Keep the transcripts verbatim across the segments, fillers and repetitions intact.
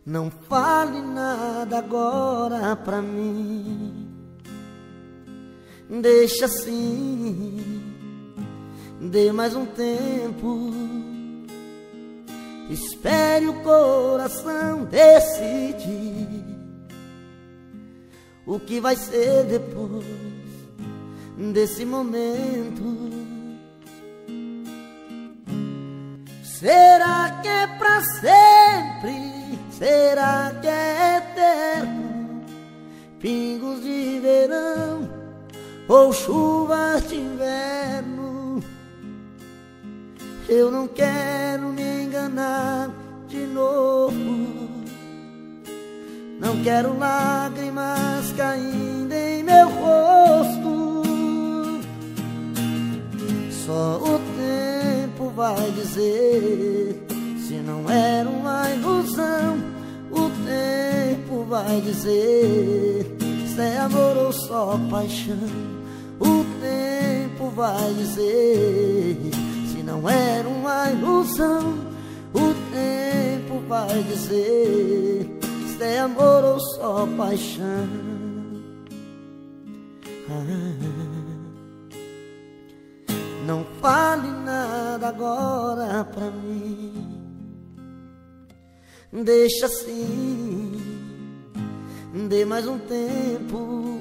Não fale nada agora pra mim, deixa assim, dê mais um tempo, espere o coração decidir o que vai ser depois desse momento. Será que é pra sempre? Será que é eterno? Pingos de verão ou chuvas de inverno? Eu não quero me enganar de novo, não quero lágrimas caindo em meu rosto. Só o tempo vai dizer se não era uma ilusão. O tempo vai dizer se é amor ou só paixão. O tempo vai dizer se não era uma ilusão. O tempo vai dizer se é amor ou só paixão. Ah, não fale nada agora pra mim, deixa assim, dê mais um tempo,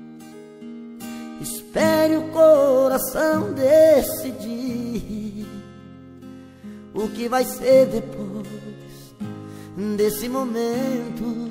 espere o coração decidir o que vai ser depois desse momento.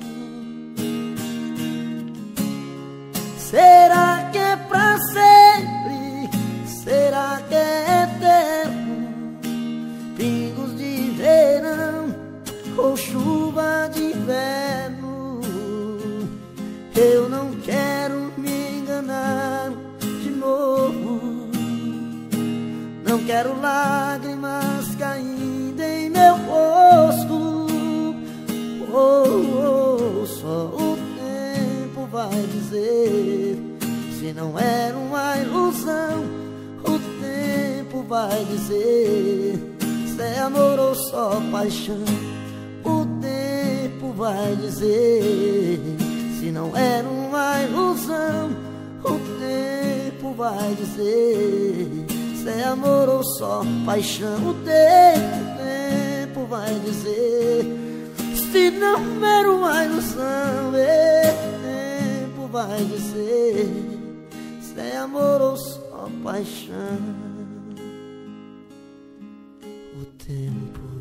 Será que é pra sempre? Será que é eterno? Pingos de verão ou chuva de inverno? Eu não quero me enganar de novo, não quero lágrimas caindo em meu rosto. Oh, oh, só o tempo vai dizer se não era uma ilusão. O tempo vai dizer se é amor ou só paixão. O tempo vai dizer se não era uma ilusão. O tempo vai dizer se é amor ou só paixão. O tempo, o tempo vai dizer se não era uma ilusão. O tempo vai dizer se é amor ou só paixão. O tempo